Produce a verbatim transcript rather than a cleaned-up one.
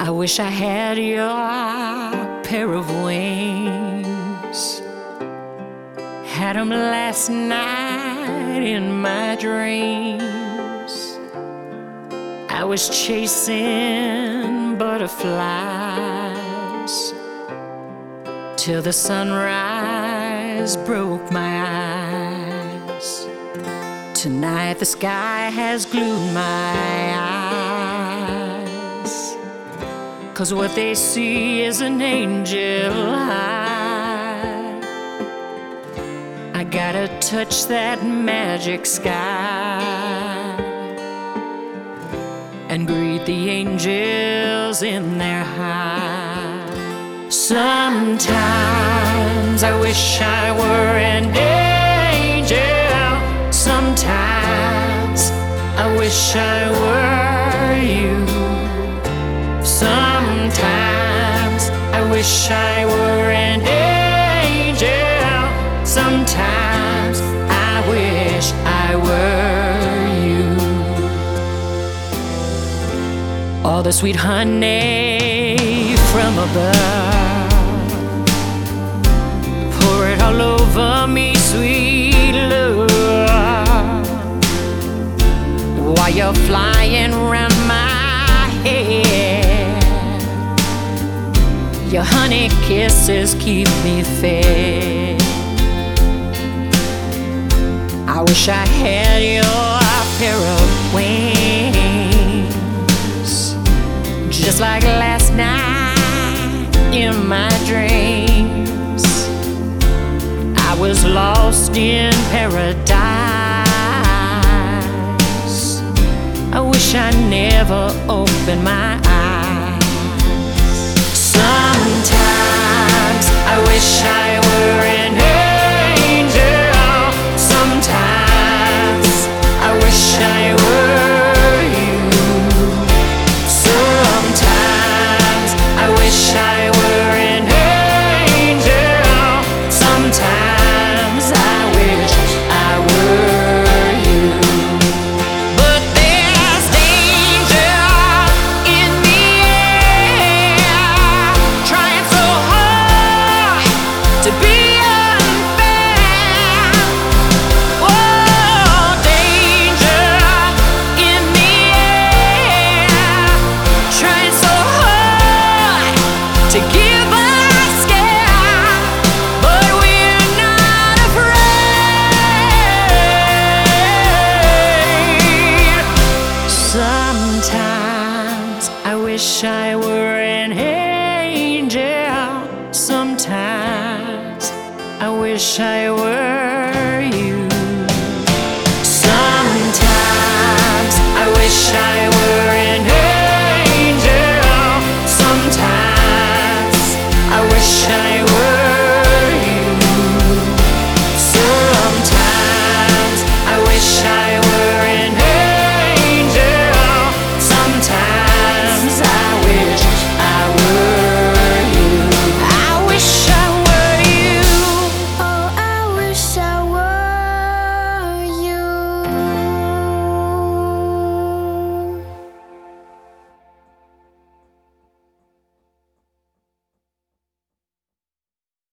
I wish I had your pair of wings. Had 'em last night in my dreams. I was chasing butterflies till the sunrise broke my eyes. Tonight the sky has glued my eyes, 'cause what they see is an angel high. I gotta touch that magic sky and greet the angels in their high. Sometimes I wish I were an angel. Sometimes I wish I were you. Sometimes I wish I were an angel. Sometimes I wish I were you. All the sweet honey from above, pour it all over me, sweet love, while you're flying around my head. Your honey kisses keep me fed. I wish I had your pair of wings, just like last night in my dreams. I was lost in paradise. I wish I never opened my eyes. Sometimes I wish I were an angel. Sometimes I wish I were you. Sometimes I wish I were an angel. Sometimes I wish I were you. But there's danger in the air, trying so hard to be unfair. Oh, danger in the air, trying so hard to give a scare, but we're not afraid. Sometimes I wish I were an angel. Sometimes I wish I were you. Sometimes I wish I